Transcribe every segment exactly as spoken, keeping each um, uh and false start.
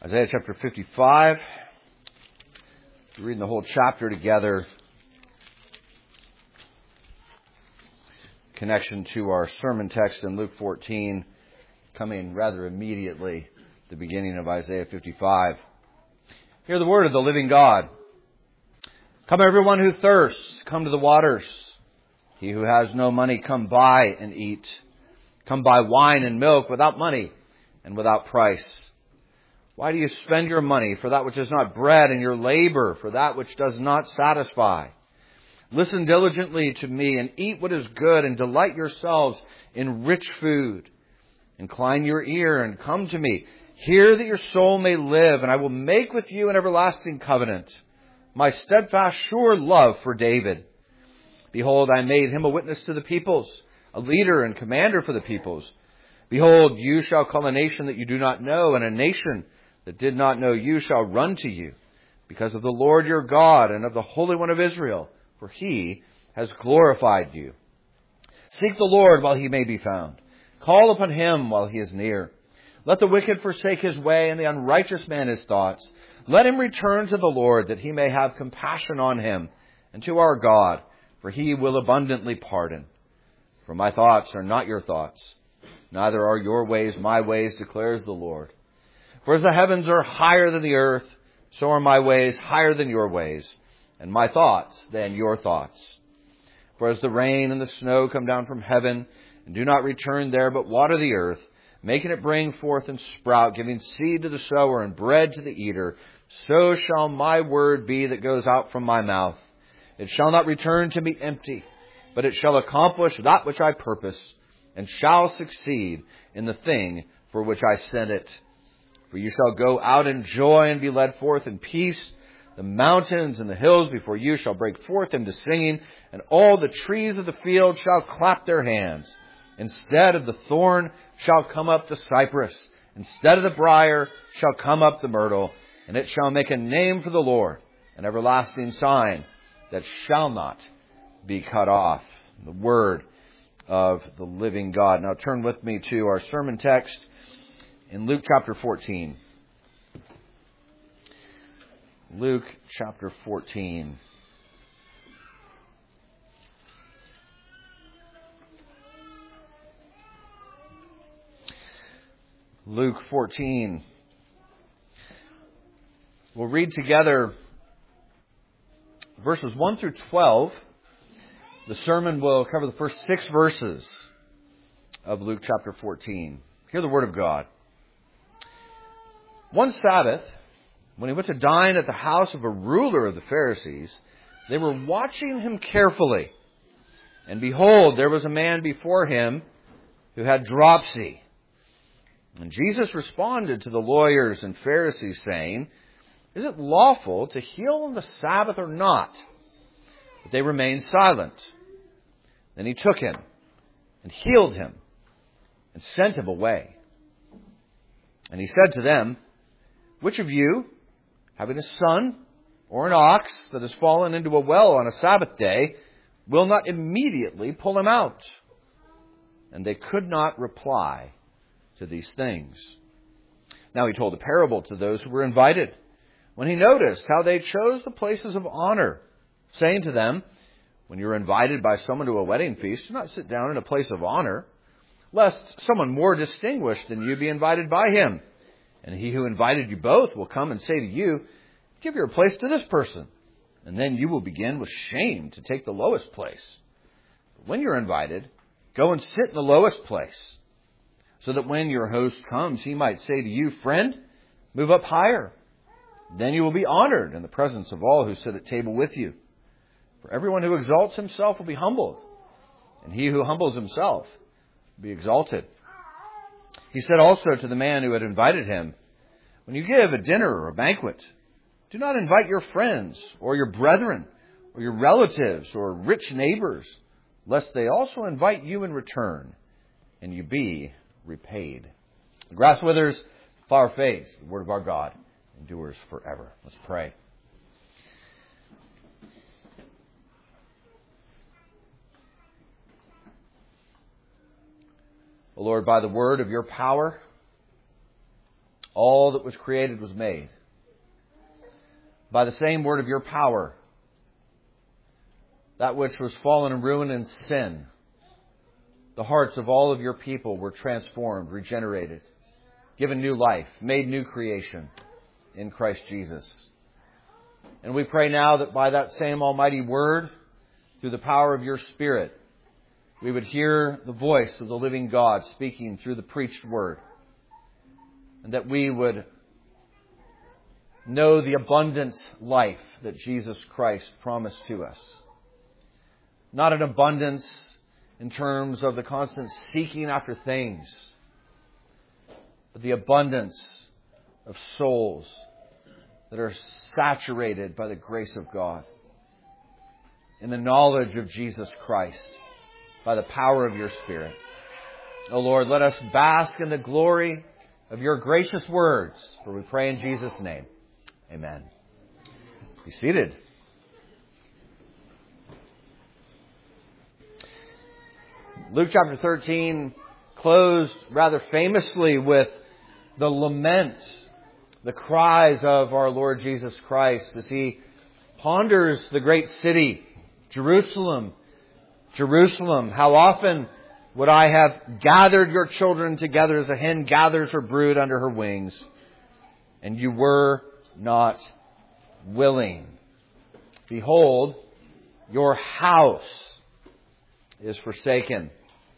Isaiah chapter fifty-five. We're reading the whole chapter together. Connection to our sermon text in Luke fourteen, coming rather immediately at the beginning of Isaiah fifty-five. Hear the word of the living God. Come everyone who thirsts, come to the waters. He who has no money, come buy and eat. Come buy wine and milk without money and without price. Why do you spend your money for that which is not bread, and your labor for that which does not satisfy? Listen diligently to me and eat what is good, and delight yourselves in rich food. Incline your ear and come to me. Hear that your soul may live, and I will make with you an everlasting covenant, my steadfast, sure love for David. Behold, I made him a witness to the peoples, a leader and commander for the peoples. Behold, you shall call a nation that you do not know, and a nation that did not know you shall run to you, because of the Lord your God and of the Holy One of Israel, for he has glorified you. Seek the Lord while he may be found. Call upon him while he is near. Let the wicked forsake his way, and the unrighteous man his thoughts. Let him return to the Lord, that he may have compassion on him, and to our God, for he will abundantly pardon. For my thoughts are not your thoughts, neither are your ways my ways, declares the Lord. For as the heavens are higher than the earth, so are my ways higher than your ways, and my thoughts than your thoughts. For as the rain and the snow come down from heaven, and do not return there, but water the earth, making it bring forth and sprout, giving seed to the sower and bread to the eater, so shall my word be that goes out from my mouth. It shall not return to me empty, but it shall accomplish that which I purpose, and shall succeed in the thing for which I sent it. For you shall go out in joy and be led forth in peace. The mountains and the hills before you shall break forth into singing, and all the trees of the field shall clap their hands. Instead of the thorn shall come up the cypress. Instead of the briar shall come up the myrtle. And it shall make a name for the Lord, an everlasting sign that shall not be cut off. The word of the living God. Now turn with me to our sermon text in Luke chapter fourteen. Luke chapter fourteen. Luke fourteen. We'll read together verses one through twelve. The sermon will cover the first six verses of Luke chapter fourteen. Hear the word of God. One Sabbath, when he went to dine at the house of a ruler of the Pharisees, they were watching him carefully. And behold, there was a man before him who had dropsy. And Jesus responded to the lawyers and Pharisees, saying, Is it lawful to heal on the Sabbath or not? But they remained silent. Then he took him and healed him and sent him away. And he said to them, Which of you, having a son or an ox that has fallen into a well on a Sabbath day, will not immediately pull him out? And they could not reply to these things. Now he told a parable to those who were invited, when he noticed how they chose the places of honor, saying to them, When you are invited by someone to a wedding feast, do not sit down in a place of honor, lest someone more distinguished than you be invited by him. And he who invited you both will come and say to you, Give your place to this person. And then you will begin with shame to take the lowest place. But when you're invited, go and sit in the lowest place, so that when your host comes, he might say to you, Friend, move up higher. Then you will be honored in the presence of all who sit at table with you. For everyone who exalts himself will be humbled, and he who humbles himself will be exalted. He said also to the man who had invited him, When you give a dinner or a banquet, do not invite your friends or your brethren or your relatives or rich neighbors, lest they also invite you in return, and you be repaid. The grass withers, flower fades. The word of our God endures forever. Let's pray. O Lord, by the word of your power, all that was created was made. By the same word of your power, that which was fallen in ruin and sin, the hearts of all of your people were transformed, regenerated, given new life, made new creation in Christ Jesus. And we pray now that by that same almighty word, through the power of your Spirit, we would hear the voice of the living God speaking through the preached word. And that we would know the abundant life that Jesus Christ promised to us. Not an abundance in terms of the constant seeking after things, but the abundance of souls that are saturated by the grace of God in the knowledge of Jesus Christ by the power of your Spirit. O Lord, let us bask in the glory of your gracious words, for we pray in Jesus' name. Amen. Be seated. Luke chapter thirteen closed rather famously with the laments, the cries of our Lord Jesus Christ as He ponders the great city, Jerusalem. Jerusalem, how often would I have gathered your children together as a hen gathers her brood under her wings, and you were not willing. Behold, your house is forsaken.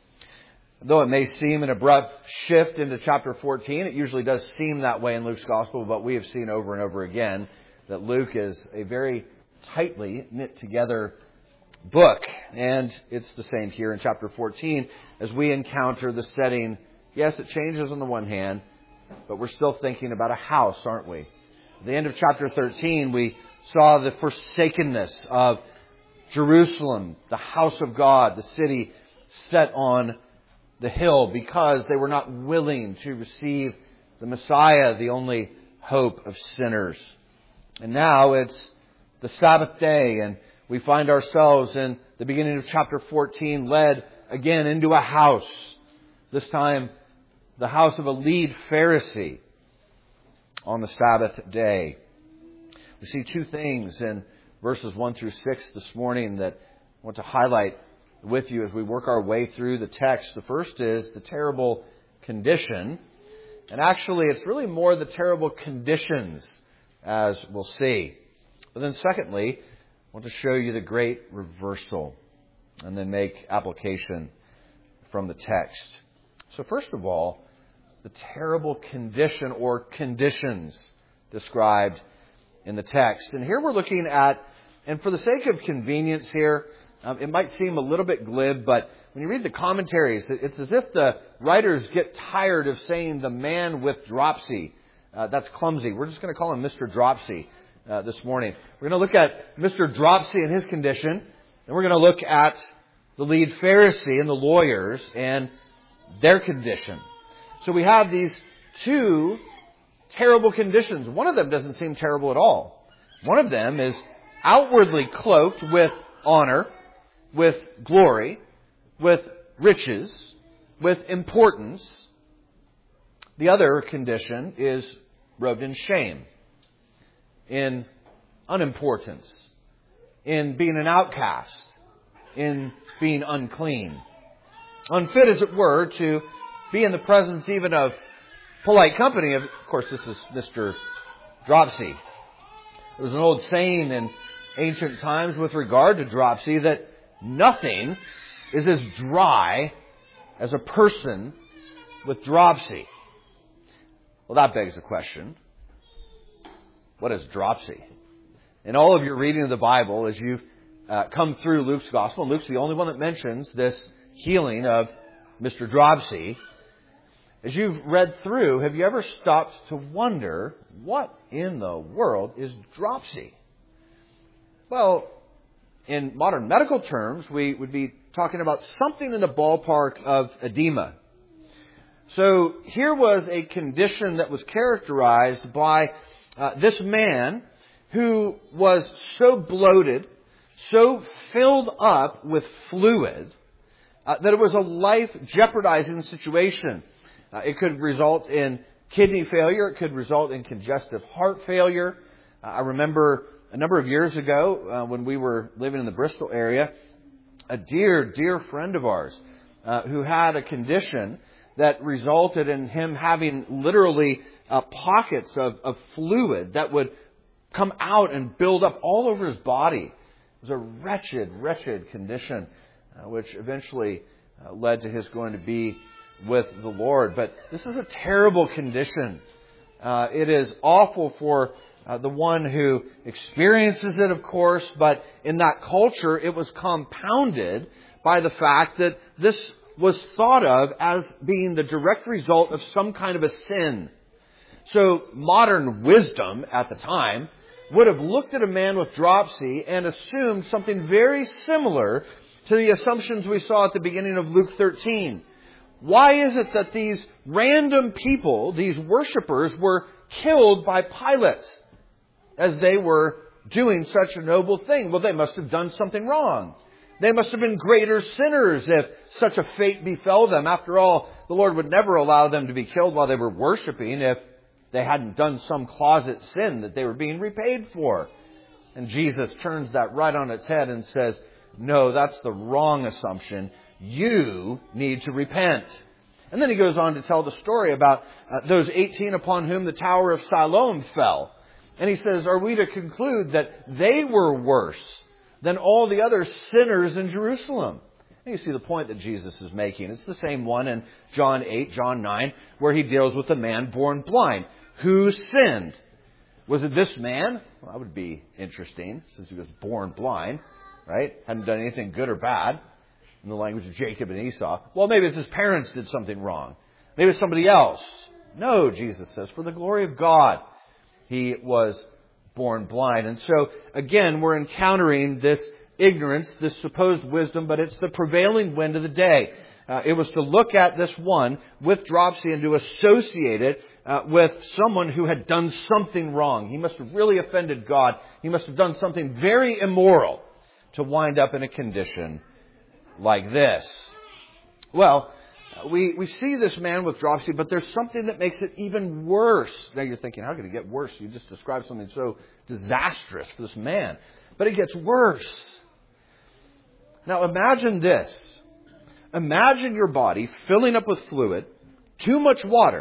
Though it may seem an abrupt shift into chapter fourteen, it usually does seem that way in Luke's Gospel, but we have seen over and over again that Luke is a very tightly knit together book. And it's the same here in chapter fourteen as we encounter the setting. Yes, it changes on the one hand, but we're still thinking about a house, aren't we? At the end of chapter thirteen, we saw the forsakenness of Jerusalem, the house of God, the city set on the hill, because they were not willing to receive the Messiah, the only hope of sinners. And now it's the Sabbath day, and we find ourselves in the beginning of chapter fourteen led again into a house. This time, the house of a lead Pharisee on the Sabbath day. We see two things in verses one through six this morning that I want to highlight with you as we work our way through the text. The first is the terrible condition. And actually, it's really more the terrible conditions, as we'll see. But then secondly, I want to show you the great reversal and then make application from the text. So first of all, the terrible condition or conditions described in the text. And here we're looking at, and for the sake of convenience here, um, it might seem a little bit glib, but when you read the commentaries, it's as if the writers get tired of saying the man with dropsy. Uh, that's clumsy. We're just going to call him Mister Dropsy uh, this morning. We're going to look at Mister Dropsy and his condition, and we're going to look at the lead Pharisee and the lawyers and their condition. So we have these two terrible conditions. One of them doesn't seem terrible at all. One of them is outwardly cloaked with honor, with glory, with riches, with importance. The other condition is robed in shame, in unimportance, in being an outcast, in being unclean. Unfit, as it were, to be in the presence even of polite company. Of course, this is Mister Dropsy. There was an old saying in ancient times with regard to dropsy that nothing is as dry as a person with dropsy. Well, that begs the question, what is dropsy? In all of your reading of the Bible, as you've uh, come through Luke's Gospel, and Luke's the only one that mentions this healing of Mister Dropsy, as you've read through, have you ever stopped to wonder, what in the world is dropsy? Well, in modern medical terms, we would be talking about something in the ballpark of edema. So here was a condition that was characterized by uh, this man who was so bloated, so filled up with fluid, uh, that it was a life-jeopardizing situation. Uh, it could result in kidney failure. It could result in congestive heart failure. Uh, I remember a number of years ago uh, when we were living in the Bristol area, a dear, dear friend of ours uh, who had a condition that resulted in him having literally uh, pockets of, of fluid that would come out and build up all over his body. It was a wretched, wretched condition, uh, which eventually uh, led to his going to be with the Lord. But this is a terrible condition. Uh, it is awful for uh, the one who experiences it, of course, but in that culture, it was compounded by the fact that this was thought of as being the direct result of some kind of a sin. So modern wisdom at the time would have looked at a man with dropsy and assumed something very similar to the assumptions we saw at the beginning of Luke thirteen. Why is it that these random people, these worshipers, were killed by Pilate as they were doing such a noble thing? Well, they must have done something wrong. They must have been greater sinners if such a fate befell them. After all, the Lord would never allow them to be killed while they were worshiping if they hadn't done some closet sin that they were being repaid for. And Jesus turns that right on its head and says, no, that's the wrong assumption. You need to repent. And then he goes on to tell the story about uh, those eighteen upon whom the Tower of Siloam fell. And he says, are we to conclude that they were worse than all the other sinners in Jerusalem? And you see the point that Jesus is making. It's the same one in John eight, John nine, where he deals with a man born blind. Who sinned? Was it this man? Well, that would be interesting, since he was born blind, right? Hadn't done anything good or bad, in the language of Jacob and Esau. Well, maybe it's his parents did something wrong. Maybe it's somebody else. No, Jesus says, for the glory of God, he was born blind. And so, again, we're encountering this ignorance, this supposed wisdom, but it's the prevailing wind of the day. Uh, it was to look at this one with dropsy and to associate it uh, with someone who had done something wrong. He must have really offended God. He must have done something very immoral to wind up in a condition like this. Well, we, we see this man with dropsy, but there's something that makes it even worse. Now you're thinking, how could it get worse? You just described something so disastrous for this man. But it gets worse. Now imagine this. Imagine your body filling up with fluid, too much water,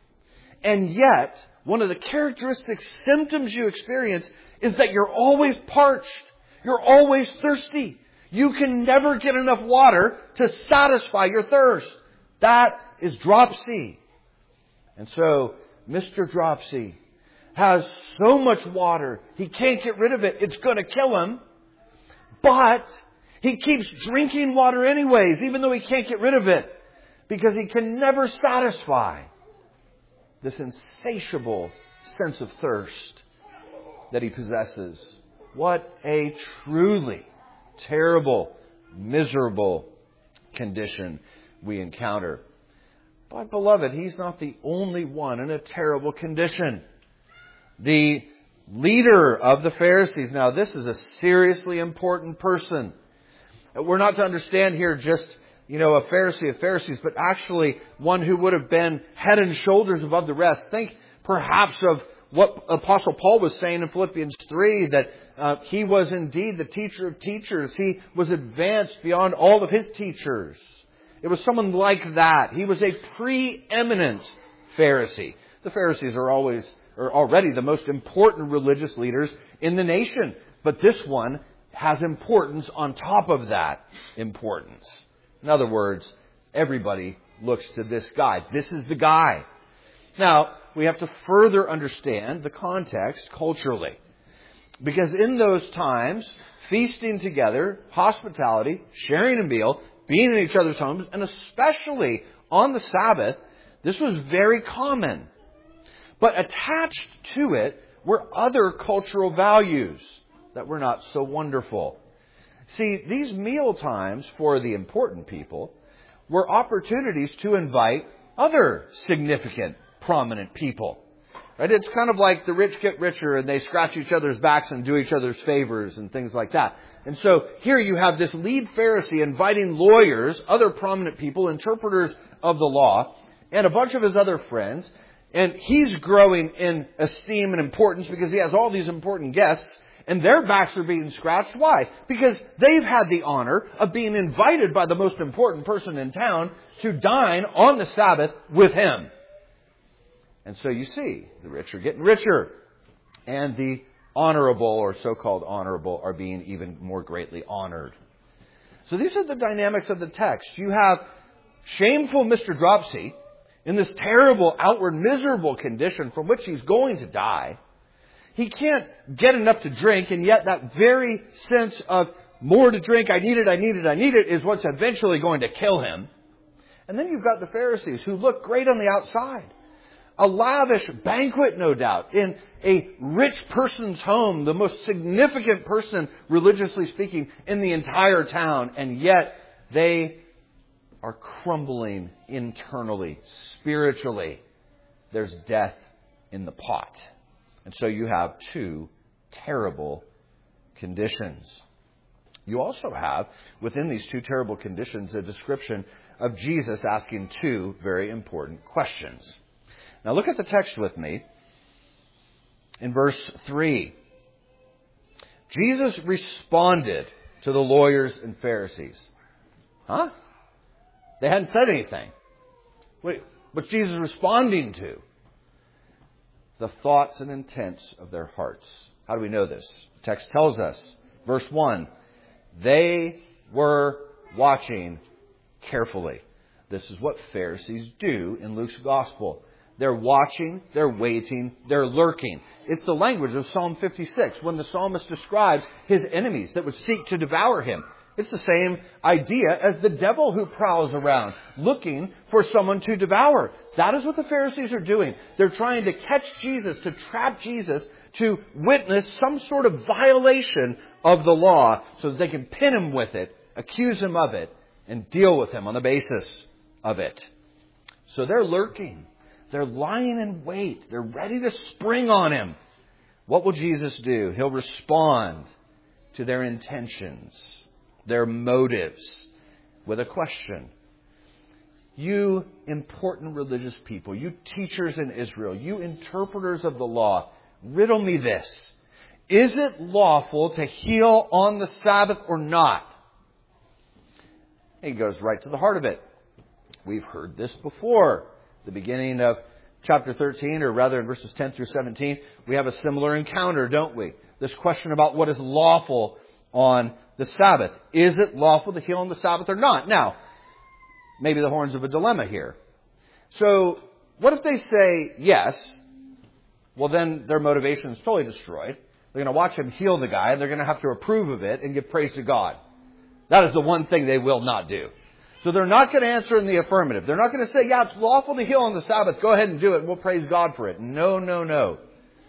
and yet one of the characteristic symptoms you experience is that you're always parched. You're always thirsty. You can never get enough water to satisfy your thirst. That is dropsy. And so, Mister Dropsy has so much water, he can't get rid of it. It's going to kill him. But he keeps drinking water anyways, even though he can't get rid of it, because he can never satisfy this insatiable sense of thirst that he possesses. What a truly terrible, miserable condition we encounter. But beloved, he's not the only one in a terrible condition. The leader of the Pharisees, now this is a seriously important person. We're not to understand here just, you know, a Pharisee of Pharisees, but actually one who would have been head and shoulders above the rest. Think perhaps of what Apostle Paul was saying in Philippians three, that uh, he was indeed the teacher of teachers. He was advanced beyond all of his teachers. It was someone like that. He was a preeminent Pharisee. The Pharisees are always, or already the most important religious leaders in the nation. But this one has importance on top of that importance. In other words, everybody looks to this guy. This is the guy. Now, we have to further understand the context culturally. Because in those times, feasting together, hospitality, sharing a meal, being in each other's homes, and especially on the Sabbath, this was very common. But attached to it were other cultural values that were not so wonderful. See, these meal times for the important people were opportunities to invite other significant, prominent people. Right? It's kind of like the rich get richer and they scratch each other's backs and do each other's favors and things like that. And so here you have this lead Pharisee inviting lawyers, other prominent people, interpreters of the law, and a bunch of his other friends And he's growing in esteem and importance because he has all these important guests. And their backs are being scratched. Why? Because they've had the honor of being invited by the most important person in town to dine on the Sabbath with him. And so you see, the rich are getting richer. And the honorable, or so-called honorable, are being even more greatly honored. So these are the dynamics of the text. You have shameful Mister Dropsy in this terrible, outward, miserable condition from which he's going to die. He can't get enough to drink, and yet that very sense of more to drink, I need it, I need it, I need it, is what's eventually going to kill him. And then you've got the Pharisees who look great on the outside. A lavish banquet, no doubt, in a rich person's home, the most significant person, religiously speaking, in the entire town. And yet they are crumbling internally, spiritually. There's death in the pot. And so you have two terrible conditions. You also have, within these two terrible conditions, a description of Jesus asking two very important questions. Now look at the text with me. In verse three, Jesus responded to the lawyers and Pharisees. Huh? They hadn't said anything. Wait, what's Jesus responding to? The thoughts and intents of their hearts. How do we know this? The text tells us, verse one, they were watching carefully. This is what Pharisees do in Luke's gospel. They're watching, they're waiting, they're lurking. It's the language of Psalm fifty-six when the psalmist describes his enemies that would seek to devour him. It's the same idea as the devil who prowls around looking for someone to devour. That is what the Pharisees are doing. They're trying to catch Jesus, to trap Jesus, to witness some sort of violation of the law so that they can pin him with it, accuse him of it, and deal with him on the basis of it. So they're lurking. They're lying in wait. They're ready to spring on him. What will Jesus do? He'll respond to their intentions, their motives, with a question. You important religious people, you teachers in Israel, you interpreters of the law, riddle me this. Is it lawful to heal on the Sabbath or not? He goes right to the heart of it. We've heard this before. The beginning of chapter thirteen, or rather in verses ten through seventeen, we have a similar encounter, don't we? This question about what is lawful on the Sabbath. Is it lawful to heal on the Sabbath or not? Now, maybe the horns of a dilemma here. So, what if they say yes? Well, then their motivation is totally destroyed. They're going to watch him heal the guy, and they're going to have to approve of it and give praise to God. That is the one thing they will not do. So they're not going to answer in the affirmative. They're not going to say, yeah, it's lawful to heal on the Sabbath. Go ahead and do it, and we'll praise God for it. No, no, no.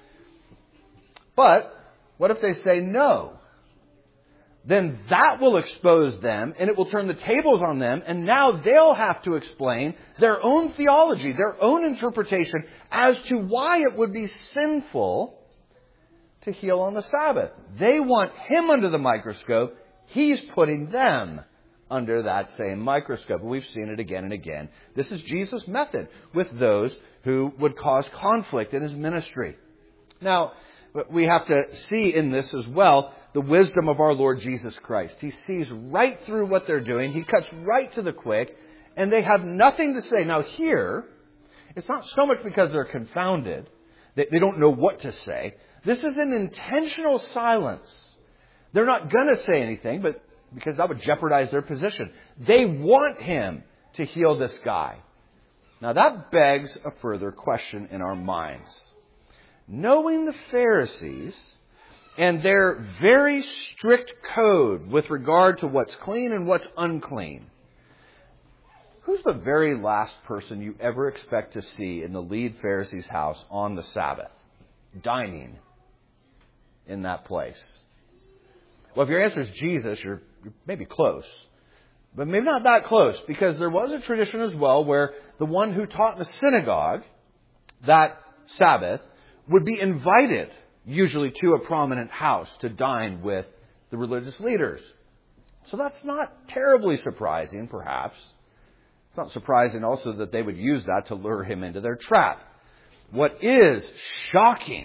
But what if they say no? Then that will expose them, and it will turn the tables on them, and now they'll have to explain their own theology, their own interpretation as to why it would be sinful to heal on the Sabbath. They want him under the microscope. He's putting them under that same microscope. We've seen it again and again. This is Jesus' method with those who would cause conflict in his ministry. Now, we have to see in this as well the wisdom of our Lord Jesus Christ. He sees right through what they're doing. He cuts right to the quick, and they have nothing to say. Now here, it's not so much because they're confounded, that they don't know what to say. This is an intentional silence. They're not going to say anything, but because that would jeopardize their position. They want him to heal this guy. Now that begs a further question in our minds. Knowing the Pharisees and their very strict code with regard to what's clean and what's unclean, who's the very last person you ever expect to see in the lead Pharisee's house on the Sabbath, dining in that place? Well, if your answer is Jesus, you're maybe close. But maybe not that close, because there was a tradition as well where the one who taught in the synagogue that Sabbath would be invited, usually to a prominent house, to dine with the religious leaders. So that's not terribly surprising, perhaps. It's not surprising also that they would use that to lure him into their trap. What is shocking,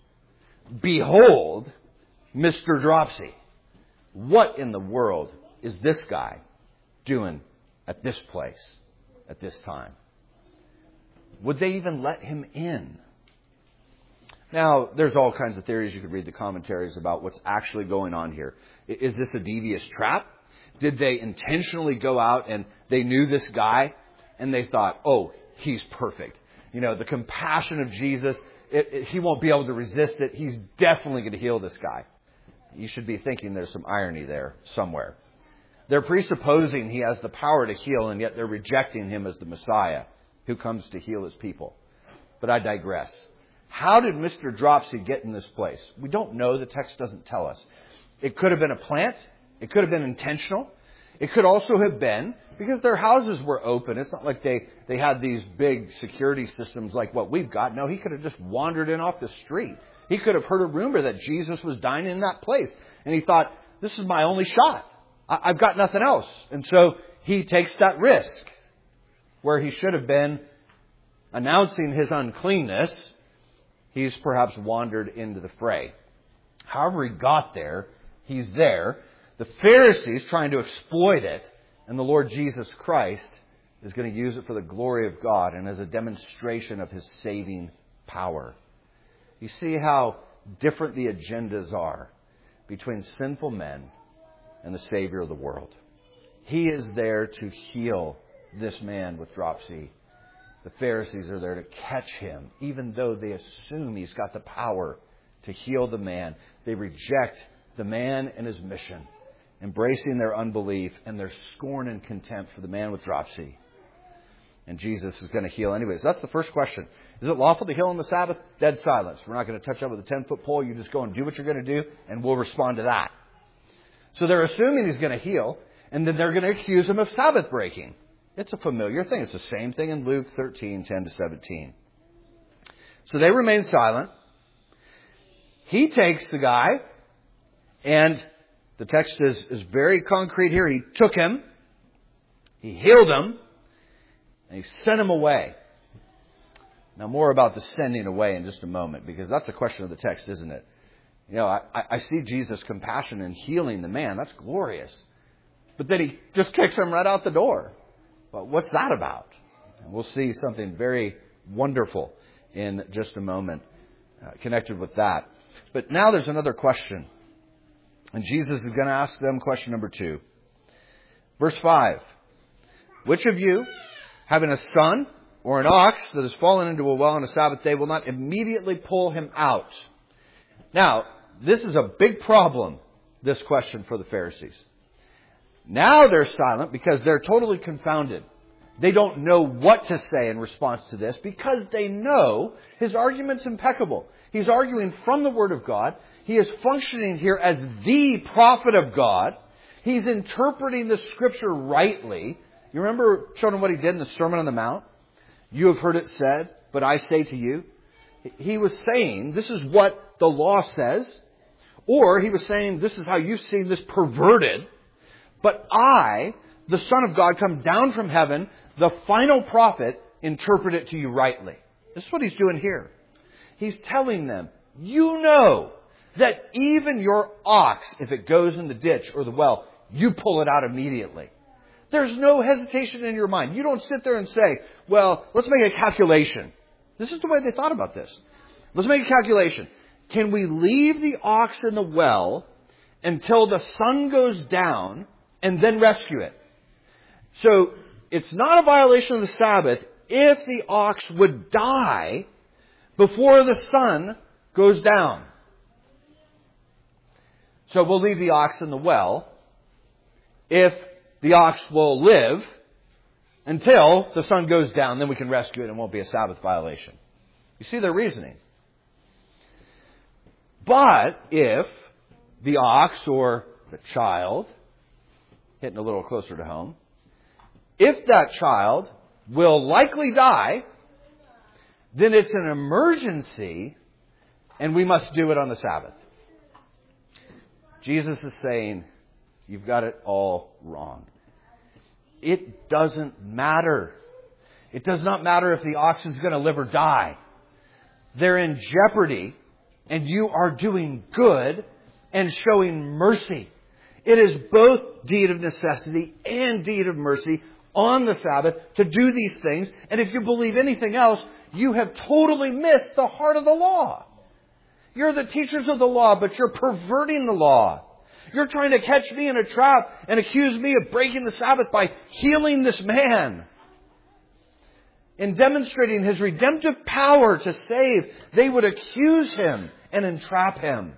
behold, Mister Dropsy. What in the world is this guy doing at this place at this time? Would they even let him in? Now, there's all kinds of theories. You could read the commentaries about what's actually going on here. Is this a devious trap? Did they intentionally go out and they knew this guy and they thought, oh, he's perfect. You know, the compassion of Jesus, it, it, he won't be able to resist it. He's definitely going to heal this guy. You should be thinking there's some irony there somewhere. They're presupposing he has the power to heal, and yet they're rejecting him as the Messiah who comes to heal his people. But I digress. How did Mister Dropsy get in this place? We don't know. The text doesn't tell us. It could have been a plant. It could have been intentional. It could also have been because their houses were open. It's not like they, they had these big security systems like what we've got. No, he could have just wandered in off the street. He could have heard a rumor that Jesus was dining in that place. And he thought, this is my only shot. I, I've got nothing else. And so he takes that risk where he should have been announcing his uncleanness. He's perhaps wandered into the fray. However he got there, he's there. The Pharisees trying to exploit it, and the Lord Jesus Christ is going to use it for the glory of God and as a demonstration of His saving power. You see how different the agendas are between sinful men and the Savior of the world. He is there to heal this man with dropsy. The Pharisees are there to catch him, even though they assume he's got the power to heal the man. They reject the man and his mission, embracing their unbelief and their scorn and contempt for the man with dropsy. And Jesus is going to heal anyways. That's the first question. Is it lawful to heal on the Sabbath? Dead silence. We're not going to touch up with a ten-foot pole. You just go and do what you're going to do, and we'll respond to that. So they're assuming he's going to heal, and then they're going to accuse him of Sabbath breaking. It's a familiar thing. It's the same thing in Luke thirteen, ten to seventeen. So they remain silent. He takes the guy, and the text is, is very concrete here. He took him, he healed him, and he sent him away. Now, more about the sending away in just a moment, because that's a question of the text, isn't it? You know, I, I see Jesus' compassion in healing the man. That's glorious. But then he just kicks him right out the door. But what's that about? And we'll see something very wonderful in just a moment uh, connected with that. But now there's another question. And Jesus is going to ask them question number two. Verse five. Which of you, having a son or an ox that has fallen into a well on a Sabbath day, will not immediately pull him out? Now, this is a big problem, this question for the Pharisees. Now they're silent because they're totally confounded. They don't know what to say in response to this because they know his argument's impeccable. He's arguing from the Word of God. He is functioning here as the prophet of God. He's interpreting the Scripture rightly. You remember showing him what he did in the Sermon on the Mount? You have heard it said, but I say to you. He was saying, this is what the law says. Or he was saying, this is how you've seen this perverted. But I, the Son of God, come down from heaven, the final prophet, interpret it to you rightly. This is what he's doing here. He's telling them, you know that even your ox, if it goes in the ditch or the well, you pull it out immediately. There's no hesitation in your mind. You don't sit there and say, well, let's make a calculation. This is the way they thought about this. Let's make a calculation. Can we leave the ox in the well until the sun goes down and then rescue it? So it's not a violation of the Sabbath if the ox would die before the sun goes down. So we'll leave the ox in the well if the ox will live until the sun goes down. Then we can rescue it and it won't be a Sabbath violation. You see their reasoning. But if the ox or the child, hitting a little closer to home, if that child will likely die, then it's an emergency and we must do it on the Sabbath. Jesus is saying, you've got it all wrong. It doesn't matter. It does not matter if the ox is going to live or die. they're in jeopardy, and you are doing good and showing mercy. It is both deed of necessity and deed of mercy on the Sabbath to do these things. And if you believe anything else, you have totally missed the heart of the law. You're the teachers of the law, but you're perverting the law. You're trying to catch me in a trap and accuse me of breaking the Sabbath by healing this man. In demonstrating His redemptive power to save, they would accuse Him and entrap Him.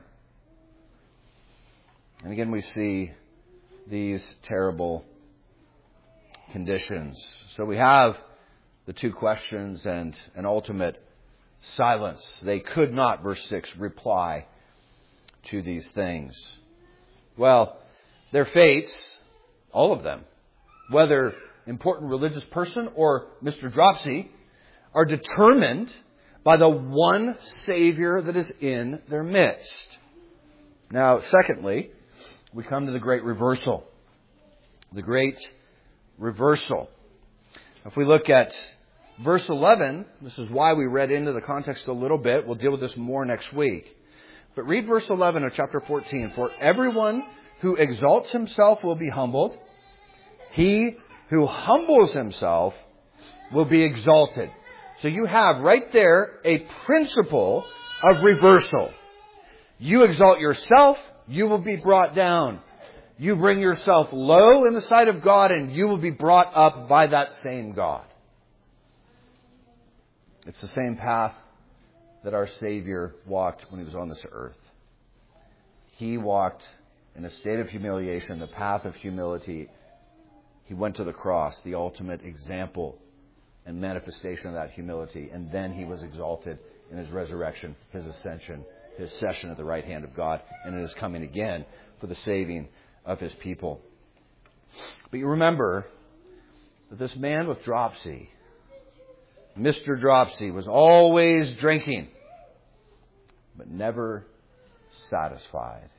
And again, we see these terrible conditions. So we have the two questions and an ultimate silence. They could not, verse six, reply to these things. Well, their fates, all of them, whether important religious person or Mister Dropsy, are determined by the one Savior that is in their midst. Now, secondly, we come to the great reversal. The great reversal. If we look at verse eleven, this is why we read into the context a little bit. We'll deal with this more next week. But read verse eleven of chapter fourteen. For everyone who exalts himself will be humbled. He who humbles himself will be exalted. So you have right there a principle of reversal. You exalt yourself, you will be brought down. You bring yourself low in the sight of God, and you will be brought up by that same God. It's the same path that our Savior walked when He was on this earth. He walked in a state of humiliation, the path of humility. He went to the cross, the ultimate example and manifestation of that humility. And then He was exalted in His resurrection, His ascension, His session at the right hand of God, and in His coming again for the saving of His people. But you remember that this man with dropsy, Mister Dropsy, was always drinking, but never satisfied.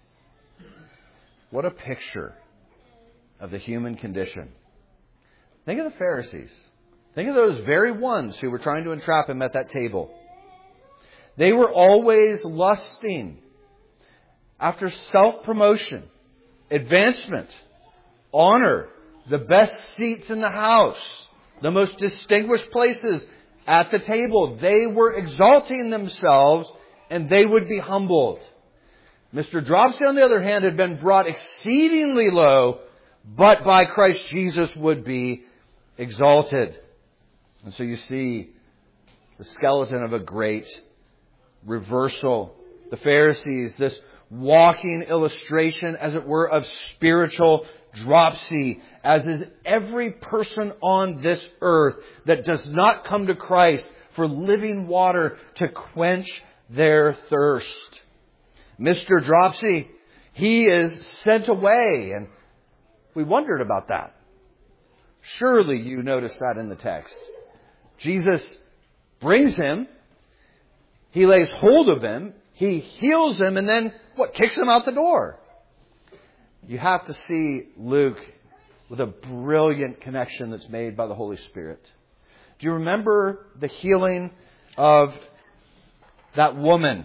What a picture of the human condition. Think of the Pharisees. Think of those very ones who were trying to entrap Him at that table. They were always lusting after self-promotion, advancement, honor, the best seats in the house, the most distinguished places at the table. They were exalting themselves, and they would be humbled. Mister Dropsy, on the other hand, had been brought exceedingly low, but by Christ Jesus would be exalted. And so you see the skeleton of a great reversal. The Pharisees, this walking illustration, as it were, of spiritual dropsy, as is every person on this earth that does not come to Christ for living water to quench their thirst. Mister Dropsy, he is sent away, and we wondered about that. Surely you noticed that in the text. Jesus brings him, He lays hold of him, He heals him, and then, what, kicks him out the door. You have to see Luke with a brilliant connection that's made by the Holy Spirit. Do you remember the healing of that woman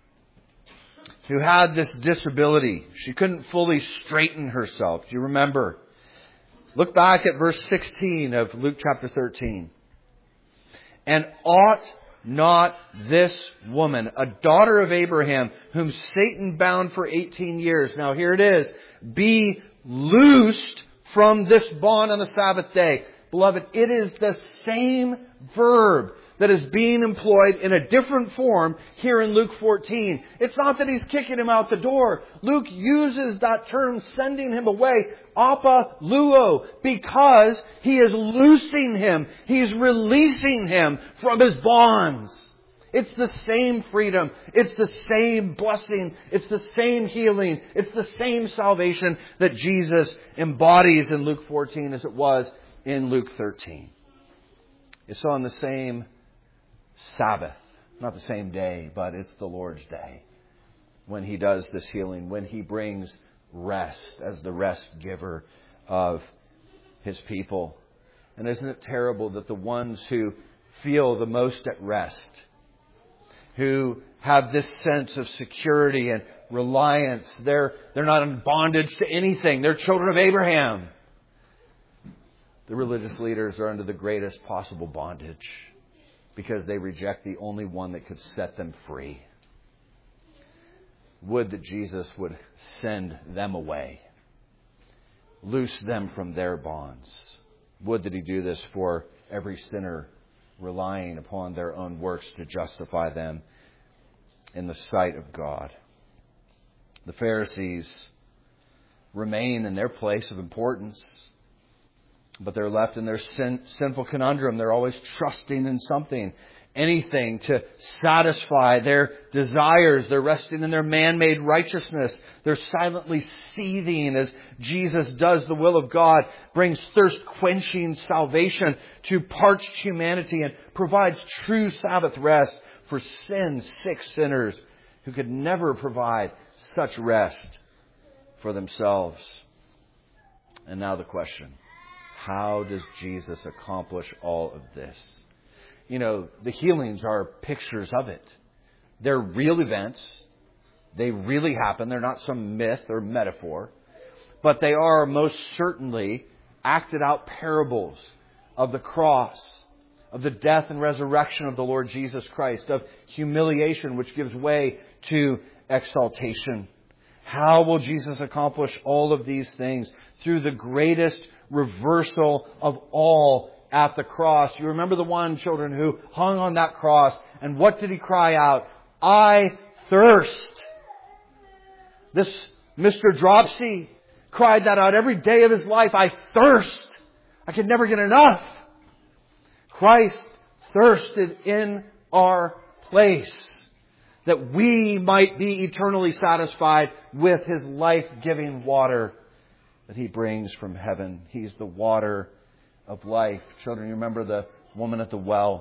who had this disability? She couldn't fully straighten herself. Do you remember? Look back at verse sixteen of Luke chapter thirteen. And ought not this woman, a daughter of Abraham, whom Satan bound for eighteen years. Now here it is. Be loosed from this bond on the Sabbath day. Beloved, it is the same verb that is being employed in a different form here in Luke fourteen. It's not that He's kicking him out the door. Luke uses that term, sending him away, apaluo, because He is loosing him. He's releasing him from his bonds. It's the same freedom. It's the same blessing. It's the same healing. It's the same salvation that Jesus embodies in Luke fourteen as it was in Luke thirteen. It's on the same Sabbath. Not the same day, but it's the Lord's day when He does this healing, when He brings rest as the rest giver of His people. And isn't it terrible that the ones who feel the most at rest, who have this sense of security and reliance. They're, they're not in bondage to anything. They're children of Abraham. The religious leaders are under the greatest possible bondage because they reject the only one that could set them free. Would that Jesus would send them away, loose them from their bonds. Would that He do this for every sinner relying upon their own works to justify them in the sight of God. The Pharisees remain in their place of importance, but they're left in their sin, sinful conundrum. They're always trusting in something, anything to satisfy their desires. They're resting in their man-made righteousness. They're silently seething as Jesus does the will of God, brings thirst-quenching salvation to parched humanity and provides true Sabbath rest for sin-sick sinners who could never provide such rest for themselves. And now the question, how does Jesus accomplish all of this? You know, the healings are pictures of it. They're real events. They really happen. They're not some myth or metaphor. But they are most certainly acted out parables of the cross, of the death and resurrection of the Lord Jesus Christ, of humiliation which gives way to exaltation. How will Jesus accomplish all of these things? Through the greatest reversal of all at the cross. You remember the one, children, who hung on that cross, and what did He cry out? I thirst. This Mister Dropsy cried that out every day of his life. I thirst. I could never get enough. Christ thirsted in our place that we might be eternally satisfied with His life-giving water that He brings from heaven. He's the water of life. Children, you remember the woman at the well.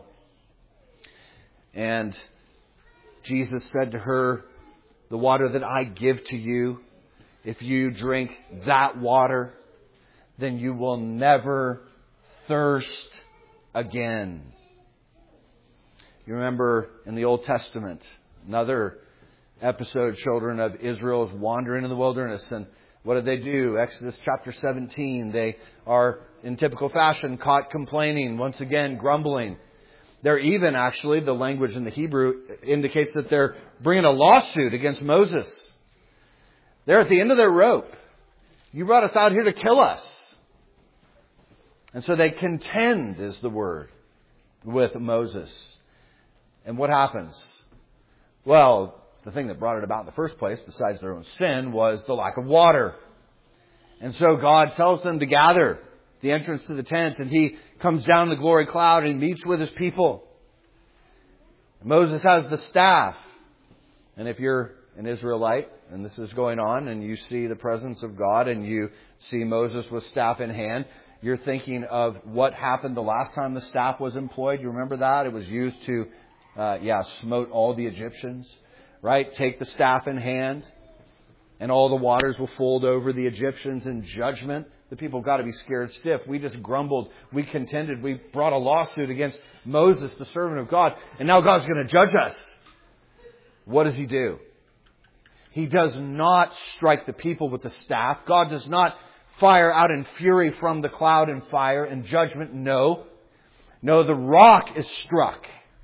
And Jesus said to her, the water that I give to you, if you drink that water, then you will never thirst again. You remember in the Old Testament, another episode, children, of Israel's wandering in the wilderness. And what did they do? Exodus chapter seventeen. They are, in typical fashion, caught complaining, once again grumbling. They're even, actually, the language in the Hebrew indicates that they're bringing a lawsuit against Moses. They're at the end of their rope. You brought us out here to kill us. And so they contend, is the word, with Moses. And what happens? Well, the thing that brought it about in the first place, besides their own sin, was the lack of water. And so God tells them to gather at the entrance to the tent, and He comes down in the glory cloud and meets with His people. Moses has the staff. And if you're an Israelite and this is going on and you see the presence of God and you see Moses with staff in hand, you're thinking of what happened the last time the staff was employed. You remember that? It was used to, uh, yeah, smote all the Egyptians. Right? Take the staff in hand and all the waters will fold over the Egyptians in judgment. The people got to be scared stiff. We just grumbled. We contended. We brought a lawsuit against Moses, the servant of God. And now God's going to judge us. What does He do? He does not strike the people with the staff. God does not fire out in fury from the cloud and fire and judgment. No. No, the rock is struck.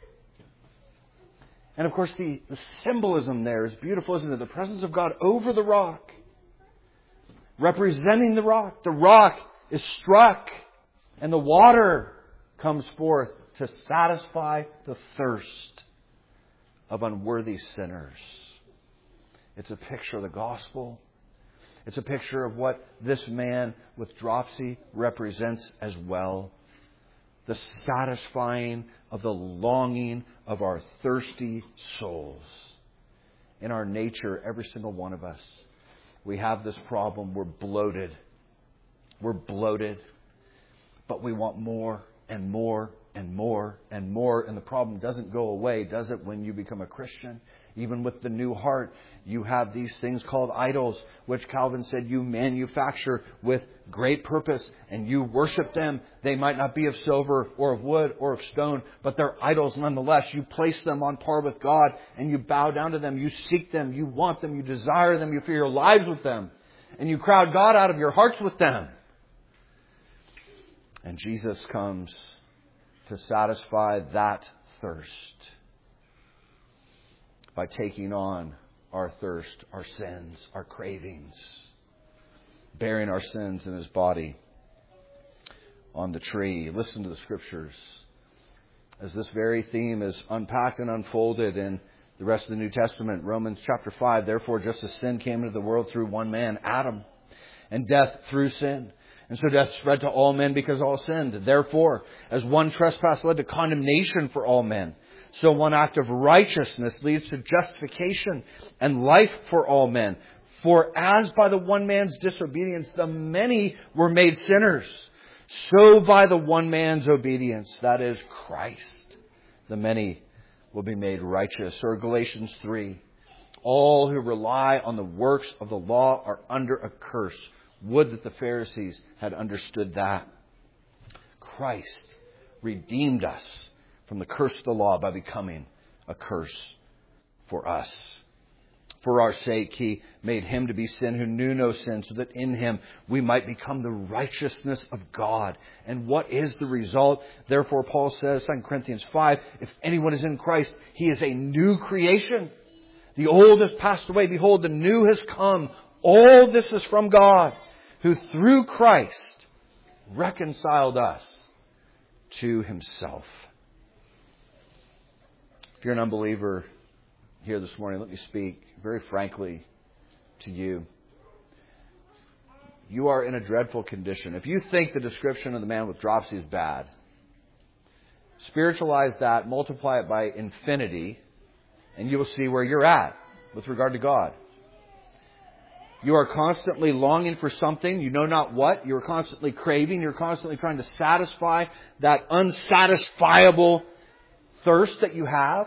And of course, the, the symbolism there is beautiful, isn't it? The presence of God over the rock, representing the rock. The rock is struck, and the water comes forth to satisfy the thirst of unworthy sinners. It's a picture of the gospel. It's a picture of what this man with dropsy represents as well. The satisfying of the longing of our thirsty souls. In our nature, every single one of us, we have this problem. We're bloated. We're bloated. But we want more and more and more and more. And the problem doesn't go away, does it, when you become a Christian? Even with the new heart, you have these things called idols, which Calvin said you manufacture with great purpose, and you worship them. They might not be of silver or of wood or of stone, but they're idols nonetheless. You place them on par with God, and you bow down to them. You seek them. You want them. You desire them. You fill your lives with them. And you crowd God out of your hearts with them. And Jesus comes to satisfy that thirst by taking on our thirst, our sins, our cravings, bearing our sins in His body on the tree. Listen to the Scriptures as this very theme is unpacked and unfolded in the rest of the New Testament. Romans chapter five, therefore just as sin came into the world through one man, Adam, and death through sin. And so death spread to all men because all sinned. Therefore, as one trespass led to condemnation for all men, so one act of righteousness leads to justification and life for all men. For as by the one man's disobedience the many were made sinners, so by the one man's obedience, that is Christ, the many will be made righteous. Or Galatians three, all who rely on the works of the law are under a curse. Would that the Pharisees had understood that. Christ redeemed us from the curse of the law by becoming a curse for us. For our sake, He made Him to be sin who knew no sin, so that in Him we might become the righteousness of God. And what is the result? Therefore, Paul says, Second Corinthians five, if anyone is in Christ, he is a new creation. The old has passed away. Behold, the new has come. All this is from God, who through Christ reconciled us to Himself. If you're an unbeliever here this morning, let me speak very frankly to you. You are in a dreadful condition. If you think the description of the man with dropsy is bad, spiritualize that, multiply it by infinity, and you will see where you're at with regard to God. You are constantly longing for something. You know not what. You're constantly craving. You're constantly trying to satisfy that unsatisfiable thirst that you have.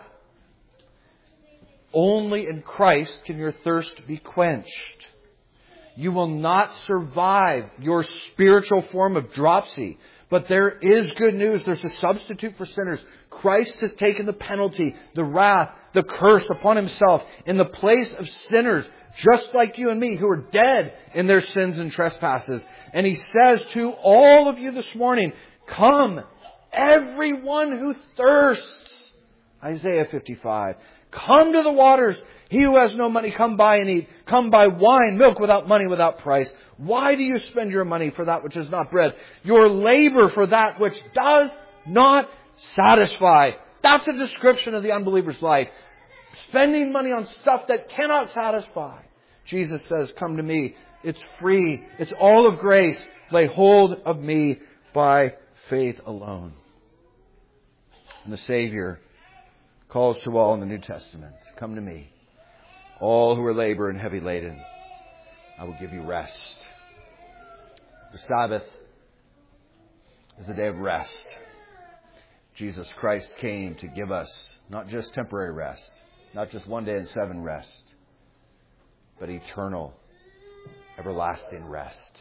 Only in Christ can your thirst be quenched. You will not survive your spiritual form of dropsy. But there is good news. There's a substitute for sinners. Christ has taken the penalty, the wrath, the curse upon Himself in the place of sinners, just like you and me, who are dead in their sins and trespasses. And He says to all of you this morning, come, everyone who thirsts. Isaiah fifty-five. Come to the waters. He who has no money, come buy and eat. Come buy wine, milk without money, without price. Why do you spend your money for that which is not bread? Your labor for that which does not satisfy. That's a description of the unbeliever's life. Spending money on stuff that cannot satisfy. Jesus says, come to me. It's free. It's all of grace. Lay hold of me by faith alone. And the Savior calls to all in the New Testament, come to me, all who are labor and heavy laden. I will give you rest. The Sabbath is a day of rest. Jesus Christ came to give us not just temporary rest, not just one day in seven rest, but eternal, everlasting rest.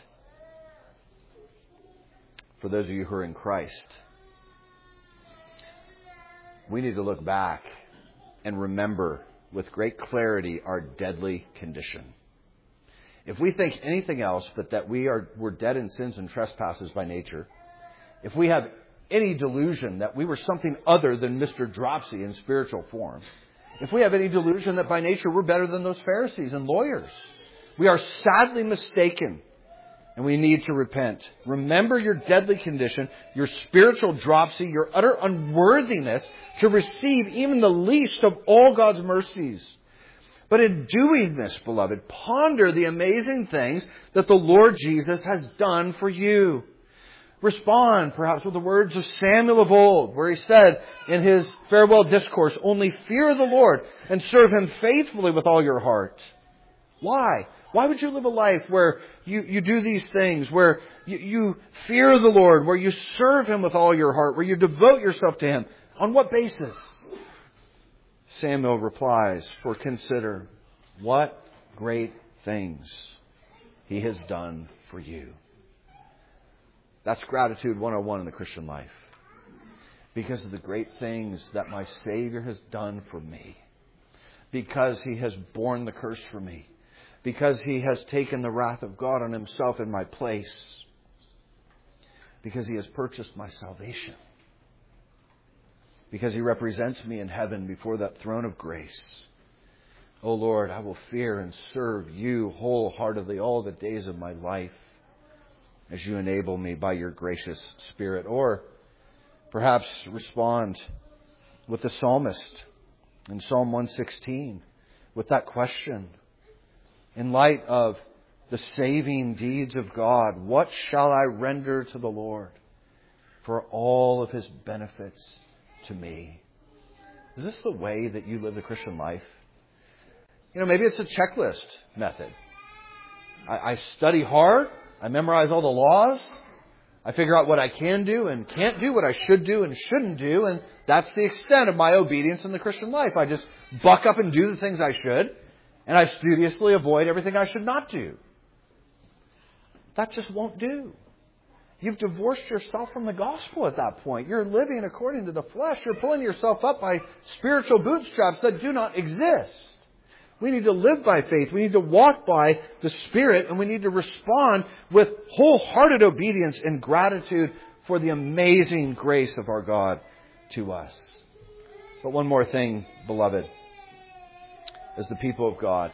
For those of you who are in Christ, we need to look back and remember with great clarity our deadly condition. If we think anything else but that we are we're dead in sins and trespasses by nature, if we have any delusion that we were something other than Mister Dropsy in spiritual form, if we have any delusion that by nature we're better than those Pharisees and lawyers, we are sadly mistaken. And we need to repent. Remember your deadly condition, your spiritual dropsy, your utter unworthiness to receive even the least of all God's mercies. But in doing this, beloved, ponder the amazing things that the Lord Jesus has done for you. Respond, perhaps, with the words of Samuel of old, where he said in his farewell discourse, only fear the Lord and serve Him faithfully with all your heart. Why? Why would you live a life where you, you do these things, where you, you fear the Lord, where you serve Him with all your heart, where you devote yourself to Him? On what basis? Samuel replies, for consider what great things He has done for you. That's gratitude one oh one in the Christian life. Because of the great things that my Savior has done for me. Because He has borne the curse for me. Because He has taken the wrath of God on Himself in my place. Because He has purchased my salvation. Because He represents me in heaven before that throne of grace. O Lord, I will fear and serve You wholeheartedly all the days of my life as You enable me by Your gracious Spirit. Or perhaps respond with the psalmist in Psalm one sixteen with that question. In light of the saving deeds of God, what shall I render to the Lord for all of His benefits to me? Is this the way that you live the Christian life? You know, maybe it's a checklist method. I, I study hard. I memorize all the laws. I figure out what I can do and can't do, what I should do and shouldn't do, and that's the extent of my obedience in the Christian life. I just buck up and do the things I should, and I studiously avoid everything I should not do. That just won't do. You've divorced yourself from the gospel at that point. You're living according to the flesh. You're pulling yourself up by spiritual bootstraps that do not exist. We need to live by faith. We need to walk by the Spirit, and we need to respond with wholehearted obedience and gratitude for the amazing grace of our God to us. But one more thing, beloved, as the people of God,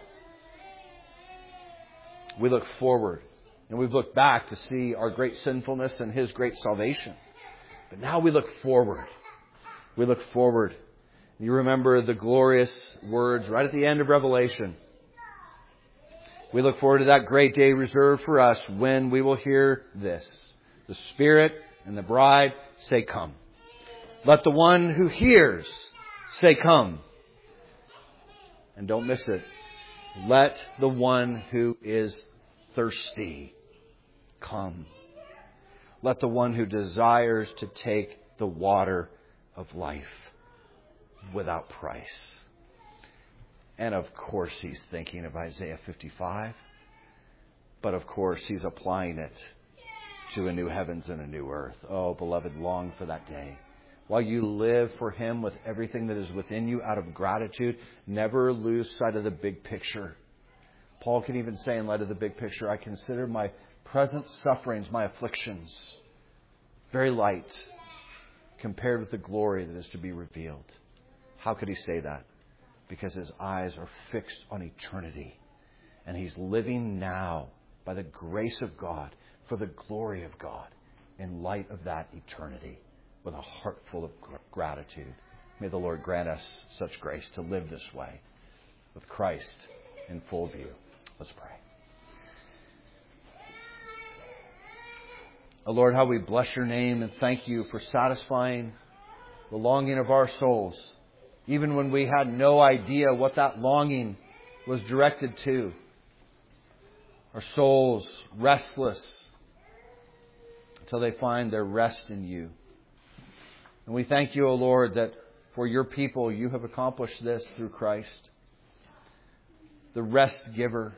we look forward and we've looked back to see our great sinfulness and His great salvation. But now we look forward. We look forward. You remember the glorious words right at the end of Revelation. We look forward to that great day reserved for us when we will hear this. The Spirit and the bride say, come. Let the one who hears say, come. And don't miss it. Let the one who is thirsty come. Let the one who desires to take the water of life without price. And of course He's thinking of Isaiah fifty-five. But of course He's applying it to a new heavens and a new earth. Oh, beloved, long for that day. While you live for Him with everything that is within you out of gratitude, never lose sight of the big picture. Paul can even say in light of the big picture, I consider my present sufferings, my afflictions, very light compared with the glory that is to be revealed. How could he say that? Because his eyes are fixed on eternity. And he's living now by the grace of God, for the glory of God, in light of that eternity, with a heart full of gratitude. May the Lord grant us such grace to live this way, with Christ in full view. Let's pray. Oh Lord, how we bless Your name and thank You for satisfying the longing of our souls, even when we had no idea what that longing was directed to. Our souls restless until they find their rest in You. And we thank You, O Lord, that for Your people You have accomplished this through Christ, the rest giver,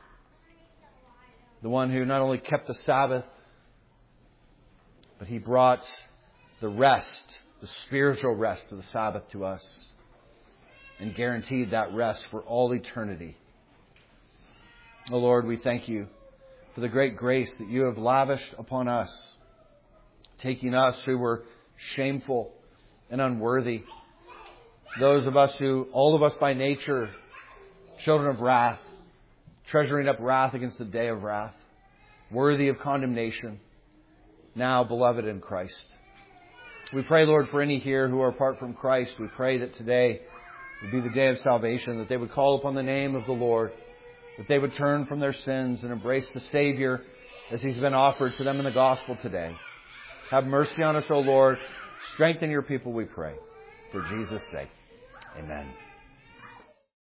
the one who not only kept the Sabbath, but He brought the rest, the spiritual rest of the Sabbath to us and guaranteed that rest for all eternity. Oh Lord, we thank You for the great grace that You have lavished upon us, taking us who were shameful and unworthy, those of us who, all of us by nature, children of wrath, treasuring up wrath against the day of wrath, worthy of condemnation, now beloved in Christ. We pray, Lord, for any here who are apart from Christ, we pray that today would be the day of salvation, that they would call upon the name of the Lord, that they would turn from their sins and embrace the Savior as He's been offered to them in the gospel today. Have mercy on us, O Lord. Strengthen Your people, we pray. For Jesus' sake. Amen.